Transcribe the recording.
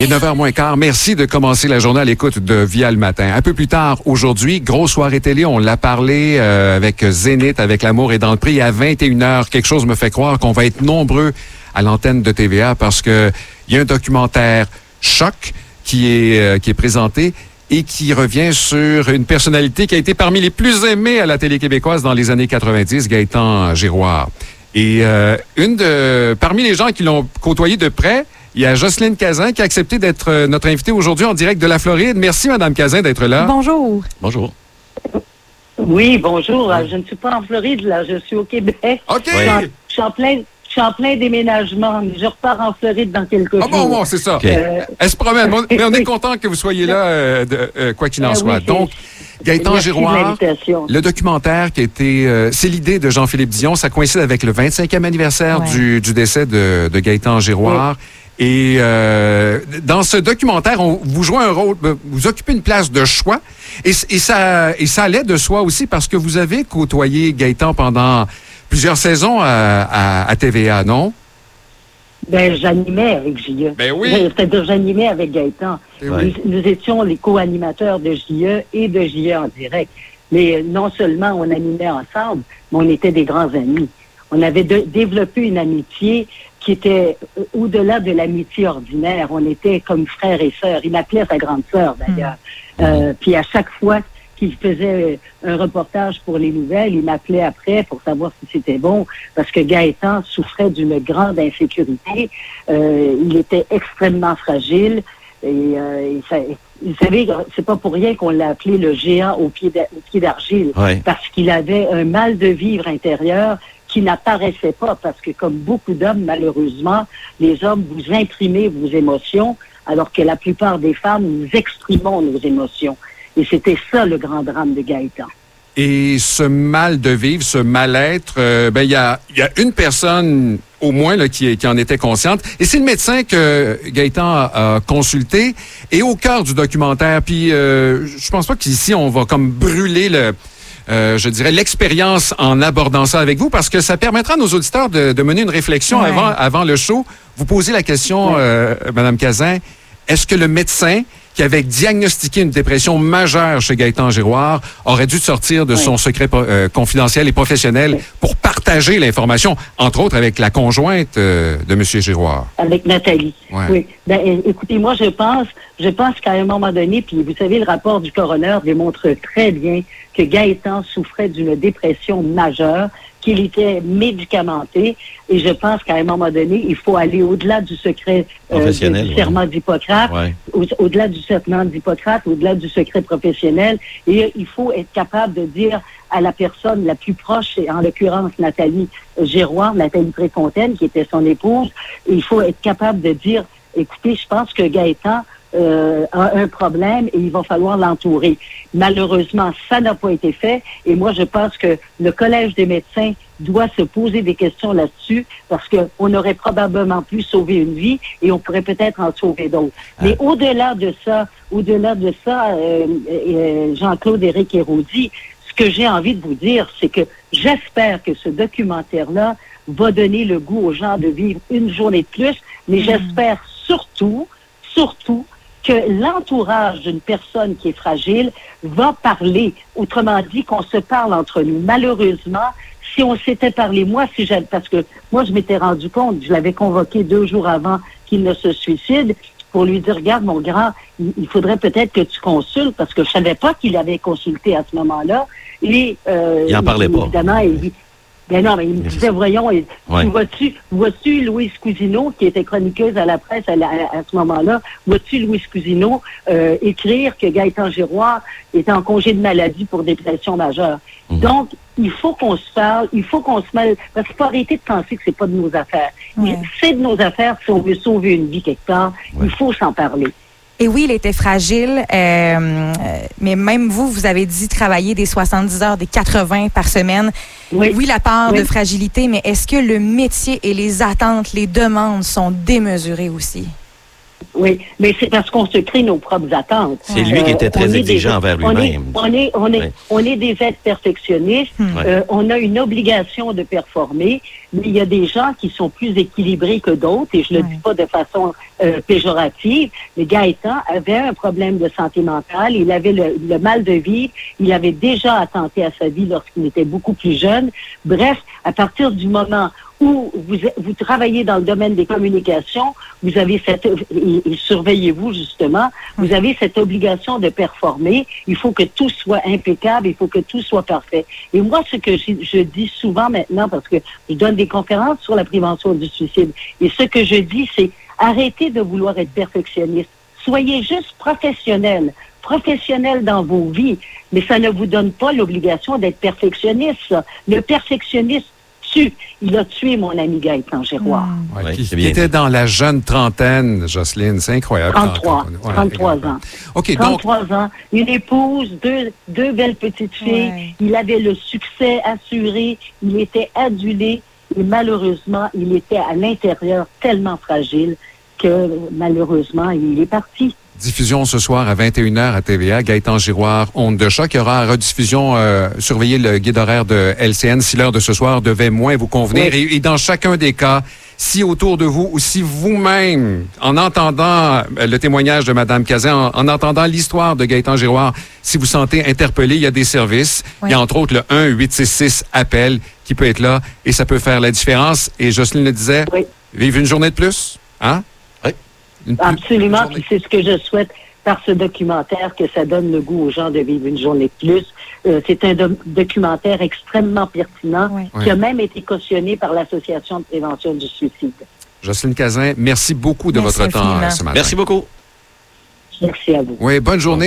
Et 9h moins quart, merci de commencer la journée à l'écoute de Via le matin. Un peu plus tard, aujourd'hui, grosse soirée télé, on l'a parlé avec Zénith, avec L'amour est dans le prix à 21h. Quelque chose me fait croire qu'on va être nombreux à l'antenne de TVA parce que il y a un documentaire choc qui est présenté et qui revient sur une personnalité qui a été parmi les plus aimées à la télé québécoise dans les années 90, Gaëtan Giroir. Et parmi les gens qui l'ont côtoyé de près, il y a Jocelyne Cazin qui a accepté d'être notre invitée aujourd'hui en direct de la Floride. Merci, Mme Cazin, d'être là. Bonjour. Bonjour. Oui, bonjour. Je ne suis pas en Floride, là. Je suis au Québec. OK. Je suis en plein déménagement. Je repars en Floride dans quelques jours. Ah bon, c'est ça. Okay. Elle se promène. Mais on est content que vous soyez là, quoi qu'il en soit. Oui, donc, Gaëtan Giroir, le documentaire qui a été... c'est l'idée de Jean-Philippe Dion. Ça coïncide avec le 25e anniversaire du décès de Gaëtan Giroir. Oui. Et dans ce documentaire, vous jouez un rôle, vous occupez une place de choix. Et ça allait de soi aussi parce que vous avez côtoyé Gaëtan pendant plusieurs saisons à TVA, non? Ben, j'animais avec J.E. Ben oui. C'est-à-dire, j'animais avec Gaëtan. Oui. Nous étions les co-animateurs de J.E. et de J.E. en direct. Mais non seulement on animait ensemble, mais on était des grands amis. On avait développé une amitié qui était au-delà de l'amitié ordinaire. On était comme frères et sœurs. Il m'appelait sa grande sœur, d'ailleurs. Puis à chaque fois qu'il faisait un reportage pour les nouvelles, il m'appelait après pour savoir si c'était bon, parce que Gaëtan souffrait d'une grande insécurité. Il était extrêmement fragile. Et vous savez, c'est pas pour rien qu'on l'a appelé le géant au pied d'argile, parce qu'il avait un mal de vivre intérieur qui n'apparaissait pas, parce que comme beaucoup d'hommes, malheureusement, les hommes, vous imprimez vos émotions, alors que la plupart des femmes, nous exprimons nos émotions. Et c'était ça le grand drame de Gaëtan. Et ce mal de vivre, ce mal-être, il y a une personne au moins là, qui en était consciente. Et c'est le médecin que Gaëtan a consulté. Et au cœur du documentaire, puis je pense pas qu'ici on va comme brûler je dirais, l'expérience en abordant ça avec vous, parce que ça permettra à nos auditeurs de mener une réflexion avant le show. Vous posez la question, Mme Cazin, est-ce que le médecin qui avait diagnostiqué une dépression majeure chez Gaëtan Giroir aurait dû sortir de son secret confidentiel et professionnel pour partager l'information, entre autres avec la conjointe de M. Giroir? Avec Nathalie, oui. Ben, écoutez, moi, je pense qu'à un moment donné, puis vous savez, le rapport du coroner démontre très bien que Gaëtan souffrait d'une dépression majeure, qu'il était médicamenté, et je pense qu'à un moment donné, il faut aller au-delà du secret du serment d'Hippocrate, au-delà du serment d'Hippocrate, au-delà du secret professionnel, et il faut être capable de dire à la personne la plus proche, et en l'occurrence Nathalie Giroir, Nathalie Préfontaine, qui était son épouse, il faut être capable de dire, écoutez, je pense que Gaëtan a un problème et il va falloir l'entourer. Malheureusement, ça n'a pas été fait et moi, je pense que le Collège des médecins doit se poser des questions là-dessus parce qu'on aurait probablement pu sauver une vie et on pourrait peut-être en sauver d'autres. Mais au-delà de ça, Jean-Claude Éric Héraudy, ce que j'ai envie de vous dire, c'est que j'espère que ce documentaire-là va donner le goût aux gens de vivre une journée de plus, mais j'espère surtout que l'entourage d'une personne qui est fragile va parler. Autrement dit, qu'on se parle entre nous. Malheureusement, si on s'était parlé, parce que moi, je m'étais rendu compte, je l'avais convoqué 2 jours avant qu'il ne se suicide, pour lui dire, regarde, mon grand, il faudrait peut-être que tu consultes, parce que je savais pas qu'il avait consulté à ce moment-là. Et, il n'en parlait pas. Évidemment, ben non, mais il me disait, voyons, vois-tu Louise Cousineau, qui était chroniqueuse à la presse à ce moment-là, vois-tu Louise Cousineau écrire que Gaëtan Giroir était en congé de maladie pour dépression majeure. Donc, il faut qu'on se parle, il faut qu'on se mêle, parce qu'il faut arrêter de penser que c'est pas de nos affaires. C'est de nos affaires si on veut sauver une vie quelque part. Il faut s'en parler. Et oui, il était fragile, mais même vous avez dit travailler des 70 heures, des 80 par semaine. Oui, la part de fragilité, mais est-ce que le métier et les attentes, les demandes sont démesurées aussi? Oui, mais c'est parce qu'on se crée nos propres attentes. C'est lui qui était très exigeant envers lui-même. On est des êtres perfectionnistes. On a une obligation de performer, mais il y a des gens qui sont plus équilibrés que d'autres, et je ne le dis pas de façon péjorative. Mais Gaëtan avait un problème de santé mentale, il avait le mal de vivre, il avait déjà attenté à sa vie lorsqu'il était beaucoup plus jeune. Bref, à partir du moment où vous travaillez dans le domaine des communications, vous avez et surveillez-vous justement, vous avez cette obligation de performer. Il faut que tout soit impeccable, il faut que tout soit parfait. Et moi, ce que je dis souvent maintenant, parce que je donne des conférences sur la prévention du suicide, et ce que je dis, c'est arrêtez de vouloir être perfectionniste. Soyez juste professionnel dans vos vies, mais ça ne vous donne pas l'obligation d'être perfectionniste. Le perfectionniste il a tué mon ami Gaëtan Giroir. Qui était dans la jeune trentaine, Jocelyne. C'est incroyable. 33 ans. OK, 33 ans. Une épouse, deux belles petites filles. Ouais. Il avait le succès assuré. Il était adulé. Et malheureusement, il était à l'intérieur tellement fragile que malheureusement, il est parti. Diffusion ce soir à 21h à TVA. Gaëtan Giroir, Onde de choc. Il y aura rediffusion, surveillez le guide horaire de LCN si l'heure de ce soir devait moins vous convenir. Oui. Et dans chacun des cas, si autour de vous ou si vous-même, en entendant le témoignage de Mme Cazin, en entendant l'histoire de Gaëtan Giroir, si vous sentez interpellé, il y a des services. Oui. Il y a entre autres le 1-866-APPEL qui peut être là et ça peut faire la différence. Et Jocelyne le disait, vive une journée de plus. Hein? Absolument, puis c'est ce que je souhaite par ce documentaire, que ça donne le goût aux gens de vivre une journée de plus. C'est un documentaire extrêmement pertinent qui a même été cautionné par l'Association de prévention du suicide. Jocelyne Cazin, merci beaucoup de votre temps ce matin. Merci beaucoup. Merci à vous. Oui, bonne journée.